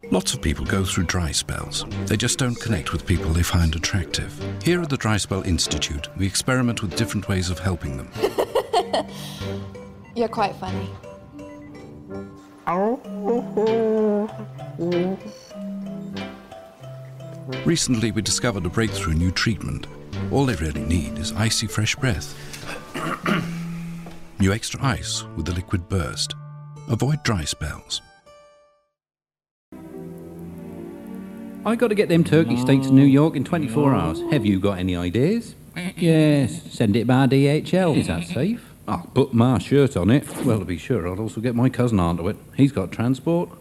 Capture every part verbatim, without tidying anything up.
Lots of people go through dry spells. They just don't connect with people they find attractive. Here at the Dry Spell Institute, we experiment with different ways of helping them. You're quite funny. Recently, we discovered a breakthrough new treatment. All they really need is icy fresh breath. New Extra Ice with the liquid burst. Avoid dry spells. I got to get them turkey steaks to New York in twenty-four hours. Have you got any ideas? Yes, send it by D H L. Is that safe? I'll put my shirt on it. Well, to be sure, I'll also get my cousin onto it. He's got transport.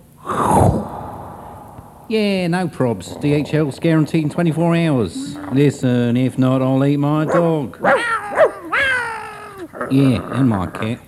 Yeah, no probs. D H L's guaranteed in twenty-four hours. Listen, if not, I'll eat my dog. Yeah, and my cat.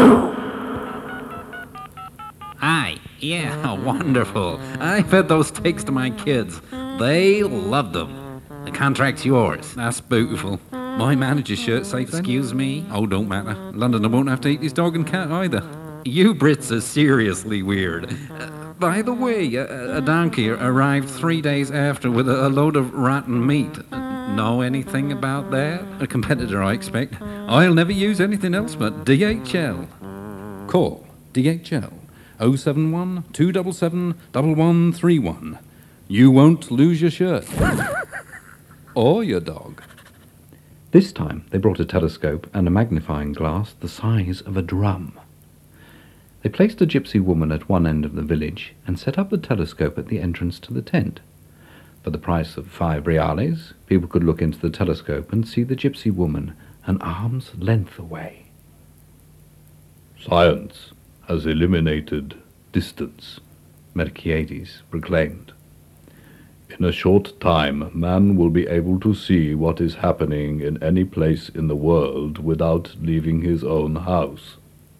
Aye, yeah, wonderful. I fed those steaks to my kids. They loved them. The contract's yours. That's beautiful. My manager's shirt safe, excuse me. Oh, don't matter. Londoner won't have to eat his dog and cat either. You Brits are seriously weird. Uh, by the way, a, a donkey arrived three days after with a, a load of rotten meat. Uh, know anything about that? A competitor, I expect. I'll never use anything else but D H L. Call D H L. oh seven one, two seven seven, one one three one. You won't lose your shirt. Or your dog. This time they brought a telescope and a magnifying glass the size of a drum. They placed a gypsy woman at one end of the village and set up the telescope at the entrance to the tent. For the price of five reales, people could look into the telescope and see the gypsy woman an arm's length away. Science has eliminated distance, Merkiades proclaimed. In a short time, man will be able to see what is happening in any place in the world without leaving his own house.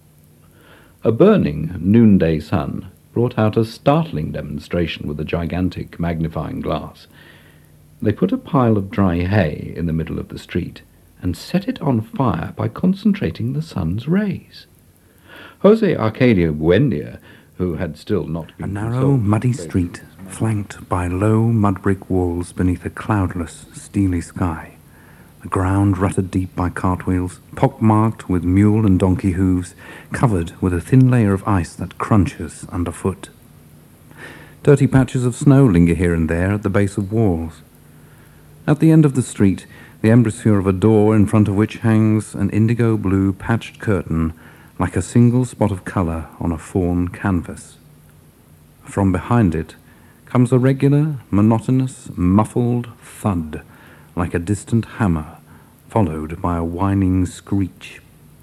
A burning noonday sun brought out a startling demonstration with a gigantic magnifying glass. They put a pile of dry hay in the middle of the street and set it on fire by concentrating the sun's rays. Jose Arcadio Buendia, who had still not been... A narrow, muddy street, flanked by low mud-brick walls beneath a cloudless, steely sky. The ground rutted deep by cartwheels, pock-marked with mule and donkey hooves, covered with a thin layer of ice that crunches underfoot. Dirty patches of snow linger here and there at the base of walls. At the end of the street, the embrasure of a door in front of which hangs an indigo-blue patched curtain like a single spot of colour on a fawn canvas. From behind it comes a regular, monotonous, muffled thud, like a distant hammer, followed by a whining screech.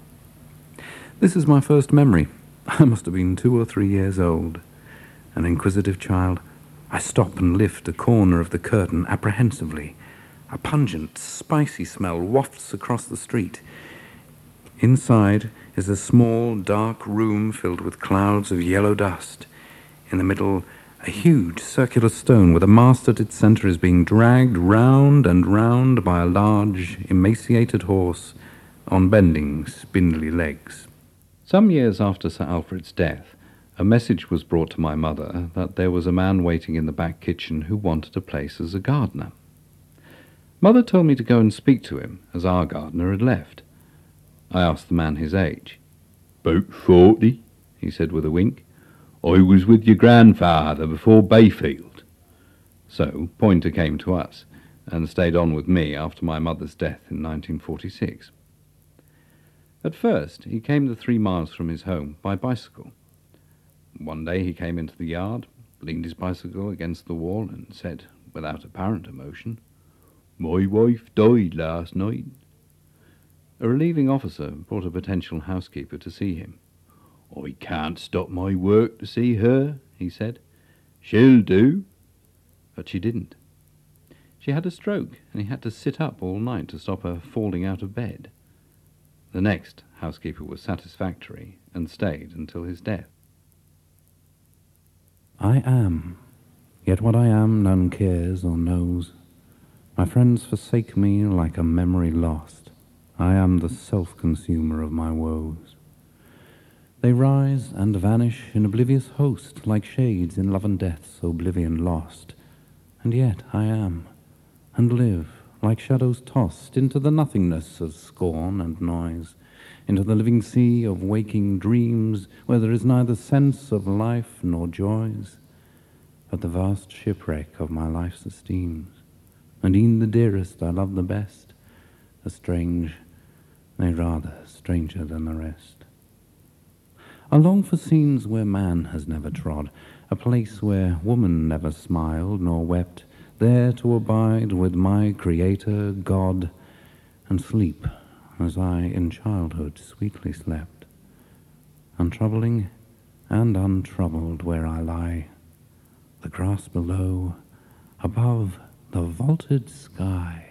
This is my first memory. I must have been two or three years old. An inquisitive child, I stop and lift a corner of the curtain apprehensively. A pungent, spicy smell wafts across the street. Inside is a small, dark room filled with clouds of yellow dust. In the middle, a huge circular stone with a mast at its centre is being dragged round and round by a large, emaciated horse on bending, spindly legs. Some years after Sir Alfred's death, a message was brought to my mother that there was a man waiting in the back kitchen who wanted a place as a gardener. Mother told me to go and speak to him, as our gardener had left. I asked the man his age. "About forty," he said with a wink. "I was with your grandfather before Bayfield." So Pointer came to us, and stayed on with me after my mother's death in nineteen forty-six. At first, he came the three miles from his home by bicycle. One day he came into the yard, leaned his bicycle against the wall, and said, without apparent emotion, "My wife died last night." A relieving officer brought a potential housekeeper to see him. "I can't stop my work to see her," he said. "She'll do." But she didn't. She had a stroke, and he had to sit up all night to stop her falling out of bed. The next housekeeper was satisfactory, and stayed until his death. I am, yet what I am none cares or knows. My friends forsake me like a memory lost. I am the self-consumer of my woes. They rise and vanish in oblivious host, like shades in love and death's oblivion lost. And yet I am, and live, like shadows tossed into the nothingness of scorn and noise, into the living sea of waking dreams, where there is neither sense of life nor joys, but the vast shipwreck of my life's esteems. And e'en the dearest I love the best, the strange, nay rather stranger than the rest. I long for scenes where man has never trod, a place where woman never smiled nor wept, there to abide with my Creator, God, and sleep as I in childhood sweetly slept, untroubling and untroubled where I lie, the grass below, above the vaulted sky.